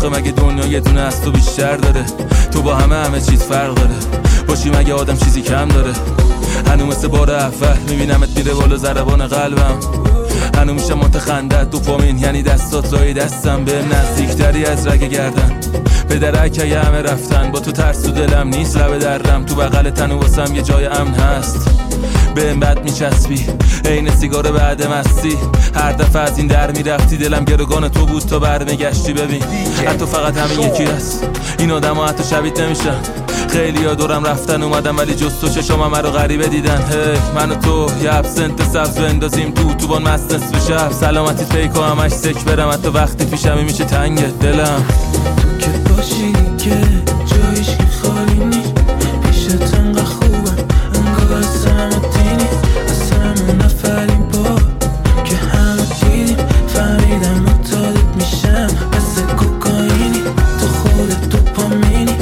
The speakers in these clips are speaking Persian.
آخه مگه دنیا یه دونه از تو بیشتر داره؟ تو با همه چیز فرق داره باشی مگه آدم چیزی کم داره؟ هنو مثل بار اول میبینمت میره بالا ضربان قلبم، هنو میشه متخندت دوپامین یعنی دستات لای دستم، به نزدیکتری از رگ گردن به درک همه رفتن، با تو ترس تو دلم نیست لب درم، تو بغل تنو واسم یه جای امن هست، به این بد میچسبی عین سیگار بعد مستی، هر دفعه از این در میرفتی دلم گروگان تو بود تا برمیگشتی. ببین حتی فقط همین یکی هست، این آدم ها حتی شبیت نمیشن، خیلی ها دورم رفتن اومدم ولی جز تو چشام رو غریبه دیدن. هی من و تو یه ابسنت سبز بندازیم تو بان مست نصف شب، سلامتی فیک و همش سک برم حتی وقتی پیشمی میشه تنگ دلم. تو که باشی دیگه جایش که خالی نیست، پیشت انقدر خوبم انگار سمتی نیست، اصلا همون نفرین با که همه دیدیم، فهمیدم متعادت میشم مثل کوکائینی، تو خودت دوپامینی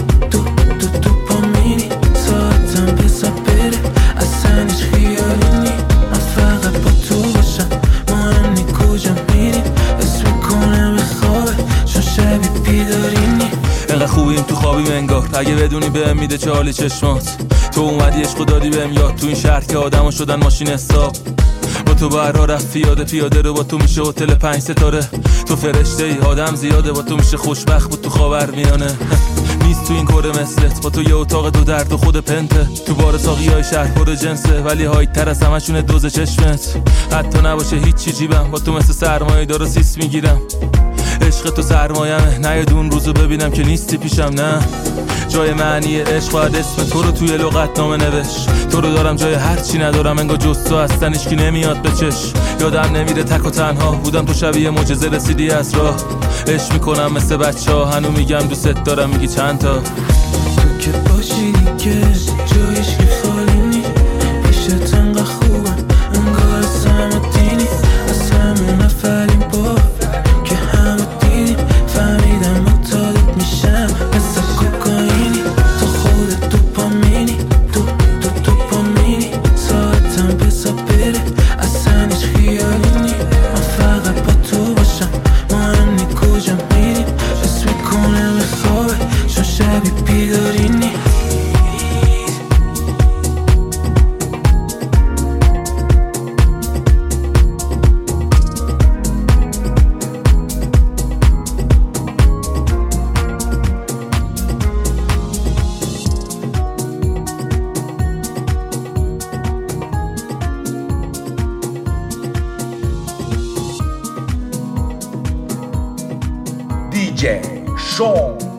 دوپامینی، ساعتم بسا بره اصلا هیچ خیالی نی، من فقط با تو باشم مهم نی کجا میریم، اسم میکنم به خوابه چون شبی بیدارینی. انقدر خوبیم تو خوابیم انگار، اگه بدونی بهم میده چه حالی چشمات، تو اومدی عشقو دادی بهم یاد، تو این شهر که آدما شدن ماشین حساب، با تو بر راه رفت پیاده رو، با تو میشه هتل 5 ستاره، تو فرشته ای آدم زیاده، با تو میشه خوشبخت بود تو خاورمیانه، نیست تو این کره مثلت، با تو یه اتاق دو درد و خود پنته، تو بار ساقیای شهر پر جنسه ولی هایت تر از همشونه دوز چشمت، حتی نباشه هیچی جیبم، با تو مثل سرمایه دار سیس میگیرم، عشق تو سرمایمه نه یه دون روزو ببینم که نیستی پیشم، نه جای معنی عشق باید اسم تو رو توی لغت نامه نوشت، تو رو دارم جای هر چی ندارم انگار جز تو هستن هیچکی نمیاد به چش، یادم نمیره تک و تنها بودم تو شبیه معجزه رسیدی از راه، عشق میکنم مثل بچه ها هنو میگم دوست دارم میگی چند تا. تو که باشی دیگه جایش که خالی نیست، پیشت انقدر خوبم انگار سمتی نیست، از همون نفرین با که همه دیدیم، فهمیدم متعادت میشم مثل کوکائینی، تو خودت دوپامینی دوپامینی، ساعتم بسا بره اصلا هیچ خیالی نی، من فقط با تو باشم مهم نی کجا میریم، حس میکنم به خوابه چون شبی بیدارینی. DJ Sean